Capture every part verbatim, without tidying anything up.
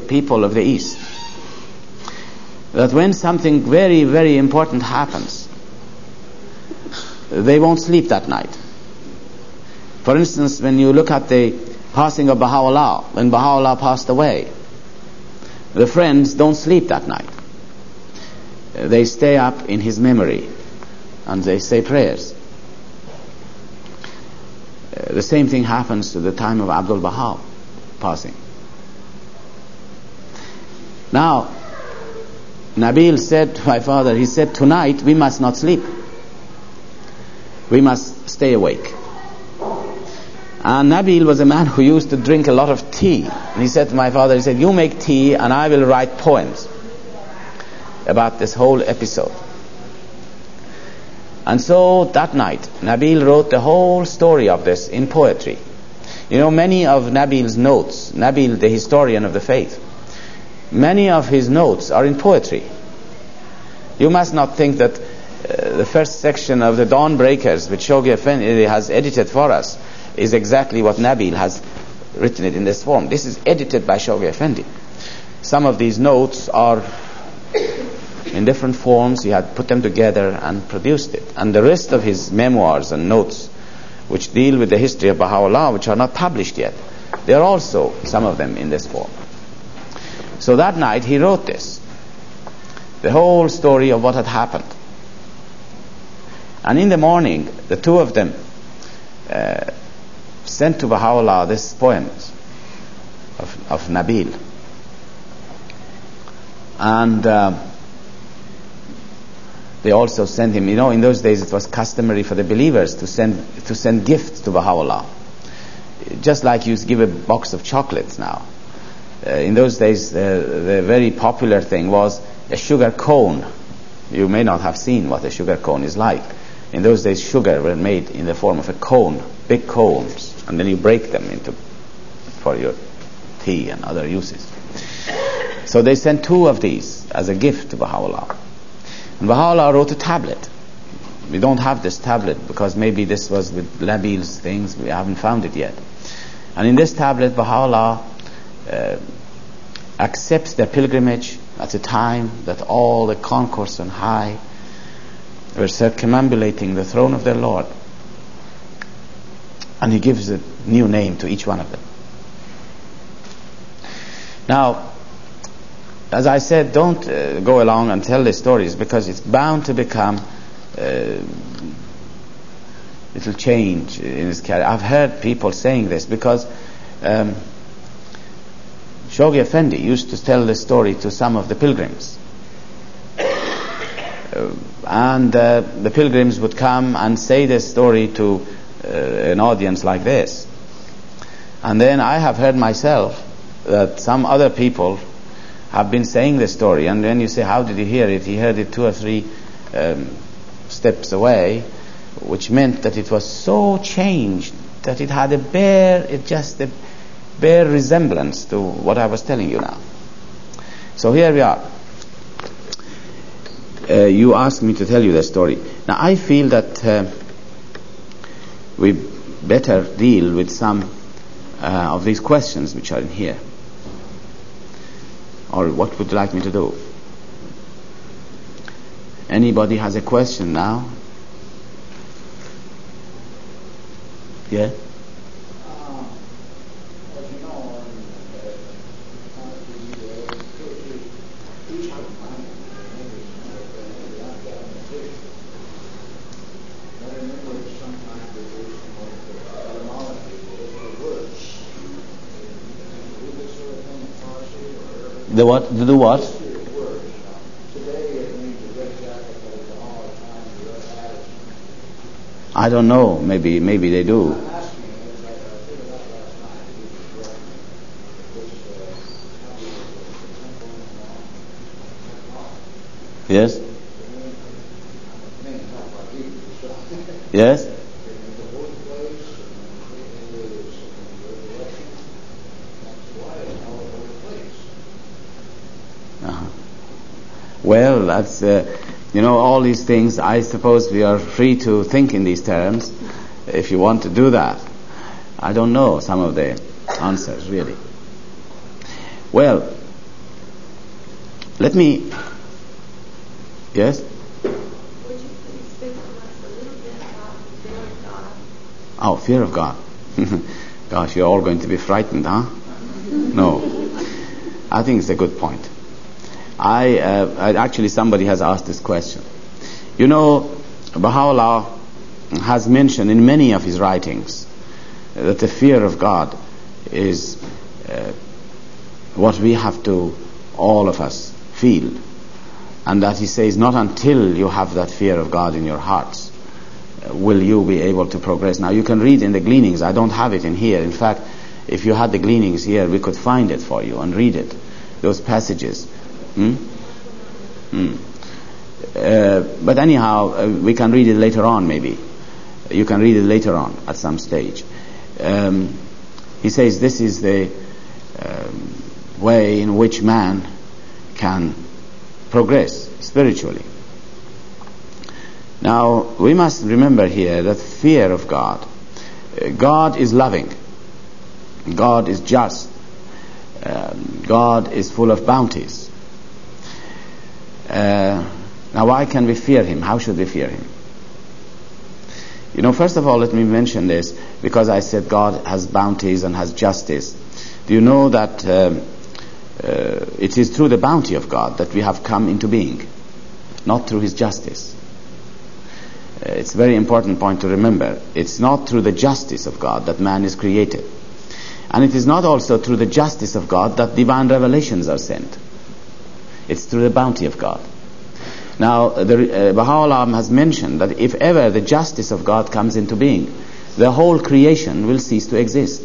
people of the East, that when something very, very important happens, they won't sleep that night. For instance, when you look at the passing of Baha'u'llah, when Baha'u'llah passed away, the friends don't sleep that night. They stay up in his memory and they say prayers. Uh, the same thing happens to the time of Abdul Baha passing. Now, Nabil said to my father, he said, tonight we must not sleep. We must stay awake. And Nabil was a man who used to drink a lot of tea. And he said to my father, he said, you make tea and I will write poems about this whole episode. And so that night, Nabil wrote the whole story of this in poetry. You know, many of Nabil's notes, Nabil, the historian of the faith, many of his notes are in poetry. You must not think that uh, the first section of the Dawn Breakers, which Shoghi Effendi has edited for us, is exactly what Nabil has written it in this form. This is edited by Shoghi Effendi. Some of these notes are in different forms. He had put them together and produced it. And the rest of his memoirs and notes, which deal with the history of Baha'u'llah, which are not published yet, they are also, some of them, in this form. So that night he wrote this, the whole story of what had happened. And in the morning, the two of them uh, sent to Baha'u'llah this poem of, of Nabil. And uh, they also sent him, you know, in those days it was customary for the believers to send to send gifts to Baha'u'llah. Just like you give a box of chocolates now. Uh, in those days, uh, the very popular thing was a sugar cone. You may not have seen what a sugar cone is like. In those days, sugar were made in the form of a cone, big cones, and then you break them into for your tea and other uses. So they sent two of these as a gift to Baha'u'llah. And Baha'u'llah wrote a tablet. We don't have this tablet because maybe this was with Nabil's things. We haven't found it yet. And in this tablet, Baha'u'llah uh, accepts their pilgrimage at a time that all the concourse on high were circumambulating the throne of their Lord. And he gives a new name to each one of them. Now, as I said, don't uh, go along and tell the stories, because it's bound to become uh, it'll change in his career. I've heard people saying this because um, Shoghi Effendi used to tell this story to some of the pilgrims. Uh, and uh, the pilgrims would come and say this story to uh, an audience like this. And then I have heard myself that some other people have been saying this story, and when you say, how did he hear it? He heard it two or three um, steps away, which meant that it was so changed that it had a bare, it just a bare resemblance to what I was telling you now. So here we are. Uh, you asked me to tell you the story. Now I feel that uh, we better deal with some uh, of these questions which are in here. Or what would you like me to do? Anybody has a question now? Yeah? The what? To do what? I don't know. Maybe, maybe they do. Yes. Yes. Uh-huh. Well, that's uh, you know, all these things. I suppose we are free to think in these terms, if you want to do that. I don't know some of the answers really. Well, let me, yes? Would you please speak to us a little bit about the fear of God? Oh, fear of God. Gosh, you're all going to be frightened, huh? No. I think it's a good point. I, uh, I actually, somebody has asked this question. You know, Baha'u'llah has mentioned in many of his writings that the fear of God is uh, what we have to, all of us, feel. And that he says, not until you have that fear of God in your hearts uh, will you be able to progress. Now you can read in the Gleanings. I don't have it in here. In fact, if you had the Gleanings here, we could find it for you and read it. Those passages. Hmm? Hmm. Uh, but anyhow, uh, we can read it later on maybe. You can read it later on at some stage. Um, he says this is the um, way in which man can progress spiritually. Now, we must remember here that fear of God, uh, God is loving, God is just, um, God is full of bounties. Uh, now, why can we fear Him? How should we fear Him? You know, first of all, let me mention this, because I said God has bounties and has justice. Do you know that um, uh, it is through the bounty of God that we have come into being, not through His justice? Uh, it's a very important point to remember. It's not through the justice of God that man is created. And it is not also through the justice of God that divine revelations are sent. It's through the bounty of God. Now, the, uh, Baha'u'llah has mentioned that if ever the justice of God comes into being, the whole creation will cease to exist.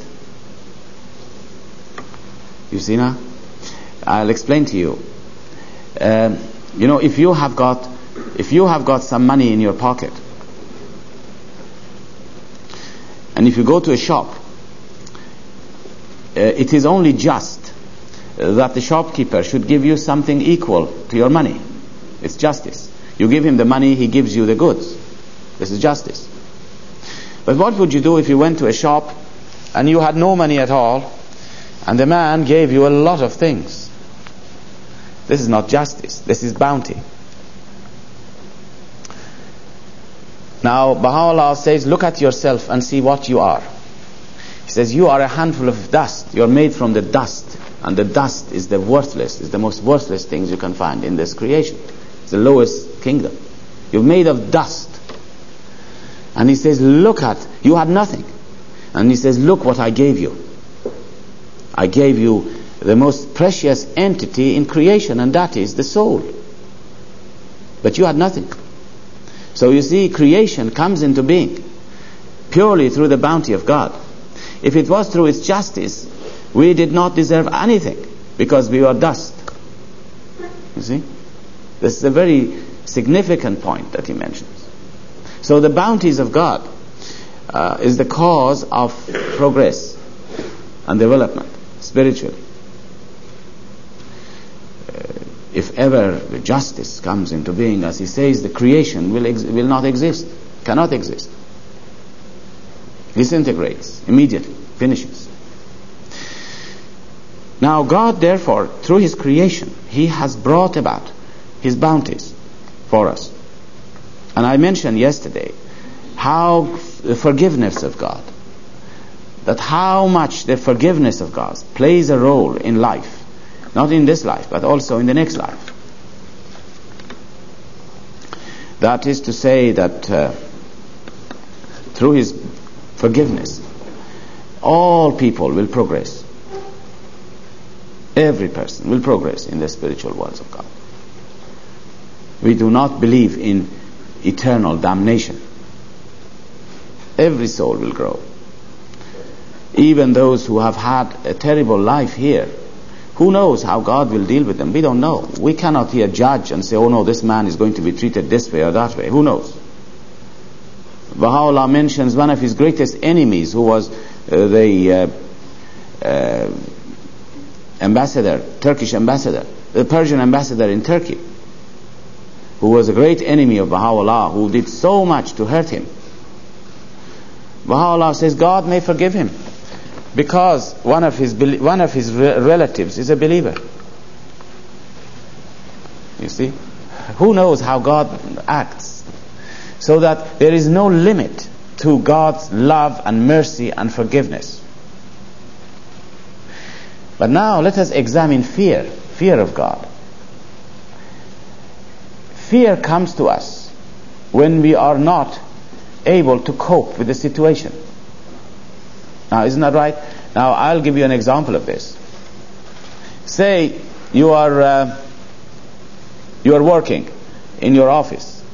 You see now? I'll explain to you. Um, you know, if you have got, if you have got some money in your pocket, and if you go to a shop, uh, it is only just uh, that the shopkeeper should give you something equal to your money. It's justice. You give him the money, he gives you the goods. This is justice. But what would you do if you went to a shop and you had no money at all, and the man gave you a lot of things? This is not justice. This is bounty. Now, Baha'u'llah says, look at yourself and see what you are. He says, you are a handful of dust. You are made from the dust. And the dust is the worthless, is the most worthless things you can find in this creation. It's the lowest kingdom. You're made of dust. And he says, look at, you had nothing. And he says, look what I gave you. I gave you the most precious entity in creation, and that is the soul. But you had nothing. So you see, creation comes into being purely through the bounty of God. If it was through its justice, we did not deserve anything, because we were dust. You see? This is a very significant point that he mentions. So the bounties of God uh, is the cause of progress and development spiritually. Uh, if ever the justice comes into being, as he says, the creation will ex- will not exist, cannot exist. Disintegrates immediately, finishes. Now God, therefore, through His creation, He has brought about His bounties for us. And I mentioned yesterday how the forgiveness of God, that how much the forgiveness of God plays a role in life, not in this life, but also in the next life. That is to say that uh, through His forgiveness, all people will progress. Every person will progress in the spiritual worlds of God. We do not believe in eternal damnation. Every soul will grow. Even those who have had a terrible life here, who knows how God will deal with them? We don't know. We cannot here judge and say, oh no, this man is going to be treated this way or that way. Who knows? Baha'u'llah mentions one of his greatest enemies, who was uh, the uh, uh, ambassador, Turkish ambassador, the Persian ambassador in Turkey, who was a great enemy of Baha'u'llah, who did so much to hurt him. Baha'u'llah says God may forgive him, because one of his one of his relatives is a believer. You see? Who knows how God acts? So that there is no limit to God's love and mercy and forgiveness. But now let us examine fear, fear of God. Fear comes to us when we are not able to cope with the situation. Now, isn't that right? Now, I'll give you an example of this. Say you are uh, you are working in your office,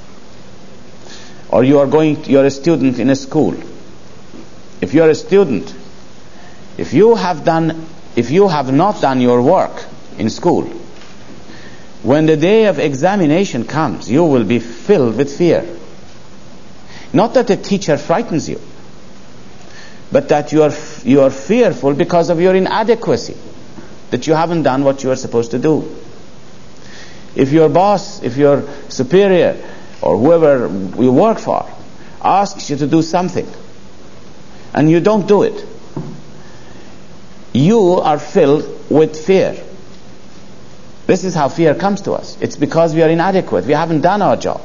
or you are going. You are a student in a school. If you are a student, if you have done, if you have not done your work in school, when the day of examination comes, you will be filled with fear. Not that the teacher frightens you, but that you are you are fearful because of your inadequacy, that you haven't done what you are supposed to do. If your boss, if your superior, or whoever you work for asks you to do something and you don't do it, you are filled with fear. This is how fear comes to us. It's because we are inadequate. We haven't done our job.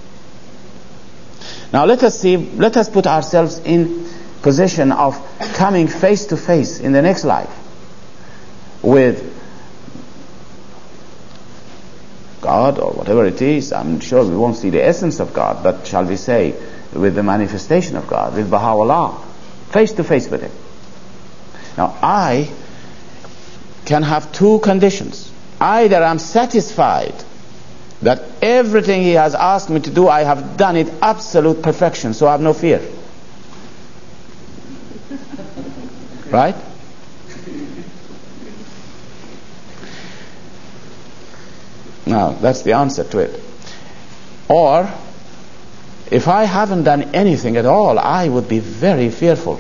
Now let us see, let us put ourselves in position of coming face to face in the next life with God or whatever it is. I'm sure we won't see the essence of God, but shall we say with the manifestation of God, with Baha'u'llah, face to face with Him. Now I can have two conditions. Either I'm satisfied that everything He has asked me to do, I have done it absolute perfection, so I have no fear. Right? Now, that's the answer to it. Or, if I haven't done anything at all, I would be very fearful.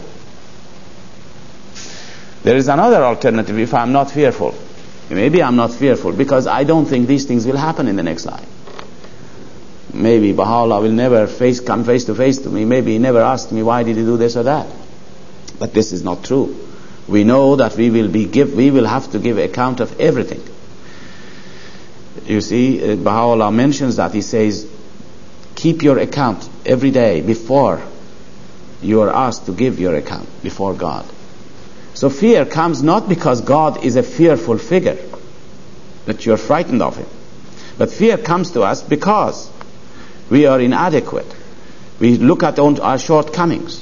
There is another alternative if I'm not fearful. Maybe I'm not fearful because I don't think these things will happen in the next life. Maybe Baha'u'llah will never face, come face to face to me. Maybe He never asked me, why did He do this or that? But this is not true. We know that we will be give, we will have to give account of everything. You see, uh, Baha'u'llah mentions that. He says, keep your account every day before you are asked to give your account before God. So fear comes not because God is a fearful figure, that you're frightened of Him. But fear comes to us because we are inadequate. We look at our shortcomings.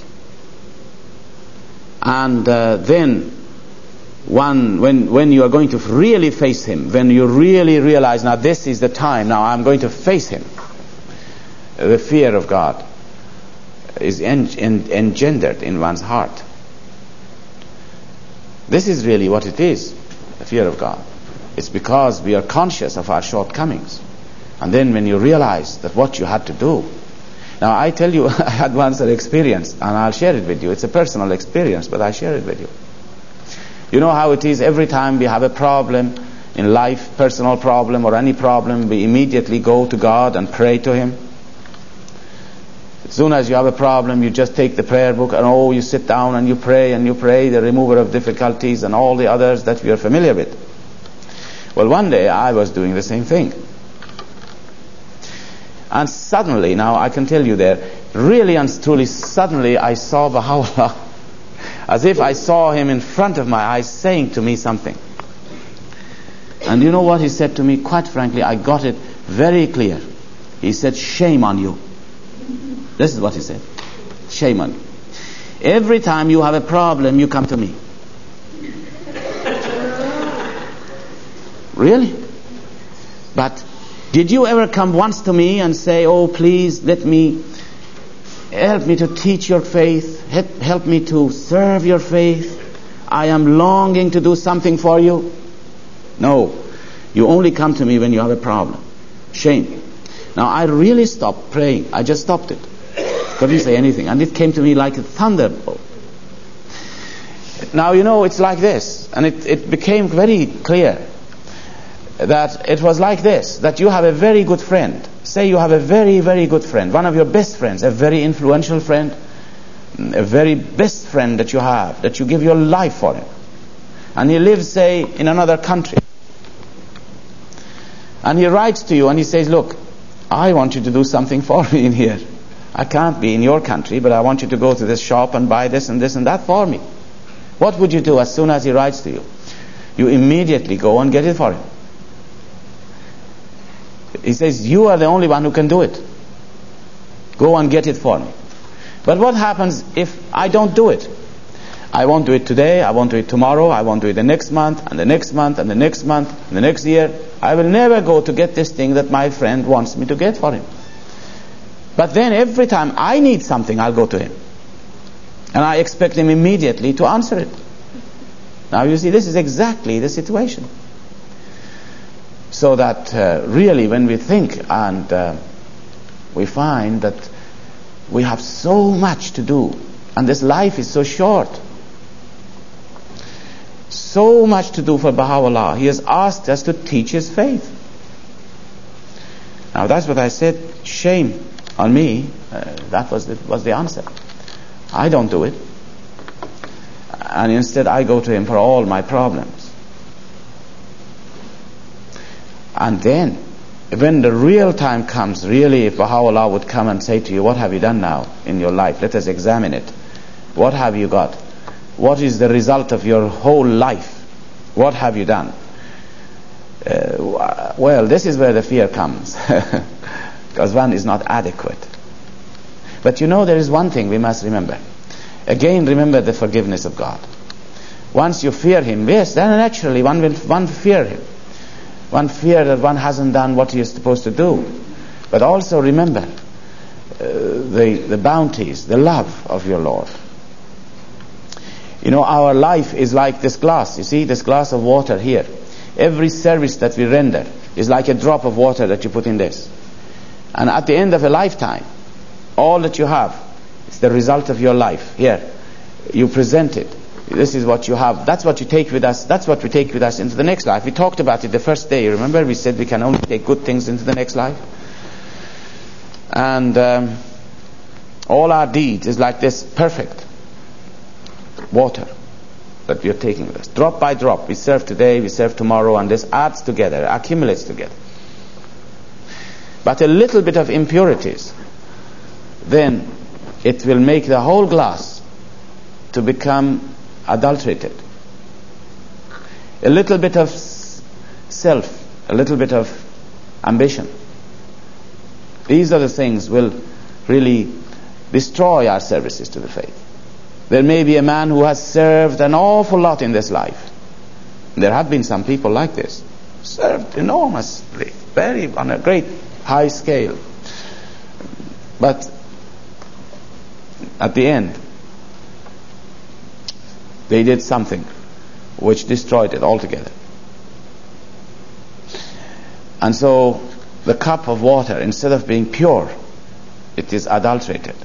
And uh, then one, when, when you are going to really face Him, when you really realize, now this is the time, now I'm going to face Him, the fear of God is en- en- engendered in one's heart. This is really what it is, the fear of God. It's because we are conscious of our shortcomings. And then when you realize that what you had to do. Now I tell you, I had once an experience, and I'll share it with you. It's a personal experience, but I share it with you. You know how it is every time we have a problem in life, personal problem or any problem, we immediately go to God and pray to Him. As soon as you have a problem, you just take the prayer book and oh, you sit down and you pray and you pray, the remover of difficulties and all the others that we are familiar with. Well, one day I was doing the same thing. And suddenly, now I can tell you there, really and truly, suddenly I saw Baha'u'llah as if I saw Him in front of my eyes saying to me something. And you know what He said to me? Quite frankly, I got it very clear. He said, shame on you. This is what He said. Shame on you. Every time you have a problem, you come to me. Really? But did you ever come once to me and say, oh, please let me, help me to teach your faith, help me to serve your faith, I am longing to do something for you? No. You only come to me when you have a problem. Shame. Now I really stopped praying. I just stopped it. Couldn't say anything. And it came to me like a thunderbolt. Now, you know, it's like this. And it, it became very clear that it was like this, that you have a very good friend. Say you have a very, very good friend, one of your best friends, a very influential friend, a very best friend that you have, that you give your life for him. And he lives, say, in another country. And he writes to you and he says, look, I want you to do something for me in here. I can't be in your country, but I want you to go to this shop and buy this and this and that for me. What would you do as soon as he writes to you? You immediately go and get it for him. He says, you are the only one who can do it. Go and get it for me. But what happens if I don't do it? I won't do it today, I won't do it tomorrow, I won't do it the next month, and the next month, and the next month, and the next year. I will never go to get this thing that my friend wants me to get for him. But then every time I need something, I'll go to him. And I expect him immediately to answer it. Now you see, this is exactly the situation. So that uh, really when we think and uh, we find that we have so much to do, and this life is so short, so much to do for Baha'u'llah. He has asked us to teach his faith. Now that's what I said, shame on me. Uh, that was the, was the answer. I don't do it. And instead I go to him for all my problems. And then, when the real time comes, really, if Baha'u'llah would come and say to you, what have you done now in your life? Let us examine it. What have you got? What is the result of your whole life? What have you done? Uh, well, this is where the fear comes. Because one is not adequate. But you know, there is one thing we must remember. Again, remember the forgiveness of God. Once you fear him, yes, then naturally one will one fear him. One fear that one hasn't done what he is supposed to do. But also remember uh, the, the bounties, the love of your Lord. You know, our life is like this glass. You see, this glass of water here. Every service that we render is like a drop of water that you put in this. And at the end of a lifetime, all that you have is the result of your life. Here, you present it. This is what you have. That's what you take with us. That's what we take with us into the next life. We talked about it the first day. Remember, we said we can only take good things into the next life. And um, all our deeds is like this perfect water that we are taking with us. Drop by drop. We serve today, we serve tomorrow, and this adds together, accumulates together. But a little bit of impurities, then it will make the whole glass to become adulterated. A little bit of self, a little bit of ambition. These are the things will really destroy our services to the faith. There may be a man who has served an awful lot in this life. There have been some people like this. Served enormously, very on a great high scale. But at the end, they did something which destroyed it altogether. And so the cup of water, instead of being pure, it is adulterated.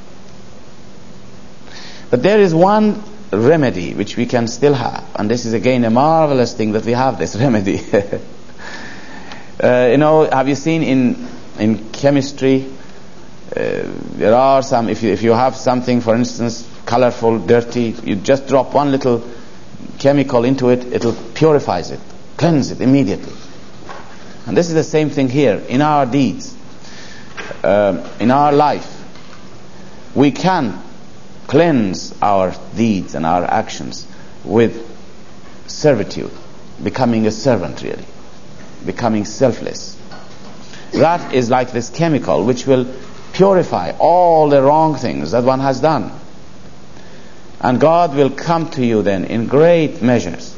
But there is one remedy which we can still have, and this is again a marvelous thing that we have this remedy. uh, you know, have you seen in in chemistry, uh, there are some, if you, if you have something, for instance, colorful, dirty, you just drop one little chemical into it, it'll purifies it, cleanse it immediately. And this is the same thing here in our deeds, uh, in our life. We can cleanse our deeds and our actions with servitude, becoming a servant really, becoming selfless. That is like this chemical which will purify all the wrong things that one has done. And God will come to you then in great measures.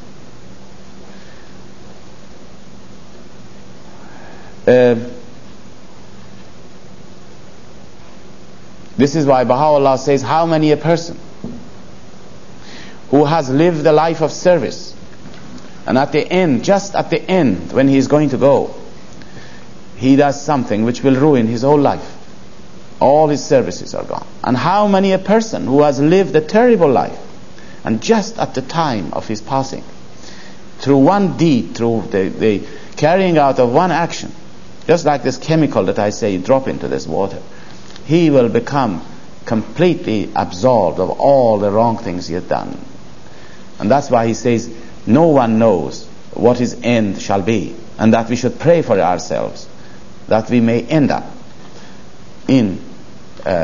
Uh, this is why Baha'u'llah says, how many a person who has lived a life of service, and at the end, just at the end, when he is going to go, he does something which will ruin his whole life. All his services are gone. And how many a person who has lived a terrible life, and just at the time of his passing, through one deed, through the, the carrying out of one action, just like this chemical that I say, drop into this water, he will become completely absolved of all the wrong things he had done. And that's why he says, no one knows what his end shall be. and that we should pray for ourselves, that we may end up in